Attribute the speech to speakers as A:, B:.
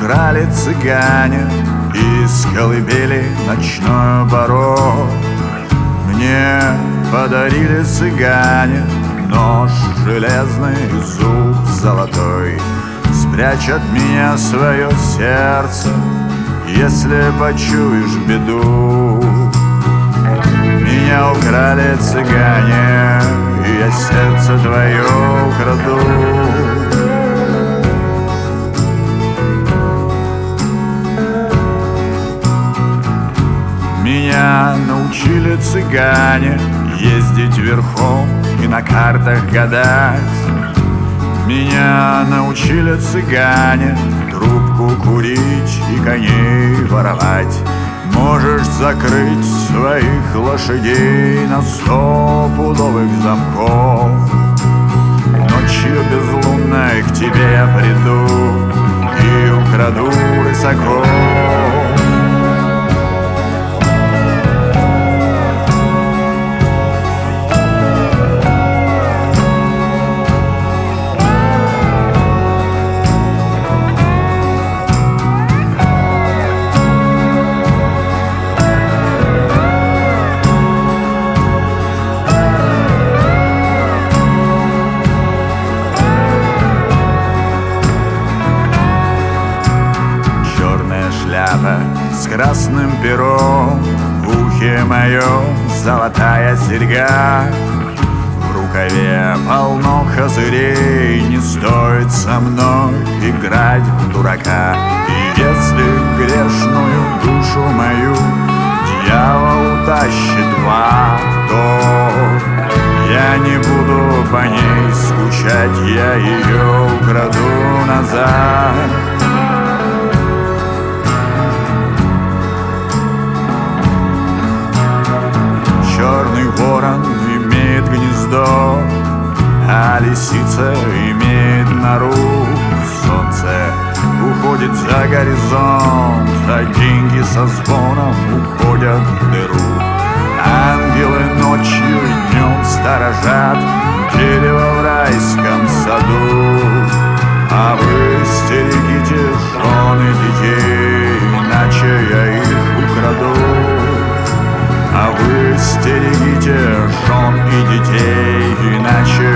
A: украли цыгане из колыбели ночной барок. Мне подарили цыгане нож железный, зуб золотой. Спрячь от меня свое сердце, если почуешь беду. Меня украли цыгане, и я сердце твое украду. Меня научили цыгане ездить верхом и на картах гадать. Меня научили цыгане трубку курить и коней воровать. Можешь закрыть своих лошадей на 100 пудовых замков. Ночью безлунной к тебе я приду и украду рысаков. С красным пером, в ухе моем золотая серьга, в рукаве полно козырей, не стоит со мной играть в дурака. И если грешную душу мою дьявол утащит в ад, то я не буду по ней скучать, я ее украду назад. Черный ворон имеет гнездо, а лисица имеет нору. Солнце уходит за горизонт, а деньги со звоном уходят в дыру. Ангелы ночью и днем сторожат дерево в райском саду. А вы стерегите жен и детей, иначе я их украду. А вы стерегите жен и детей, иначе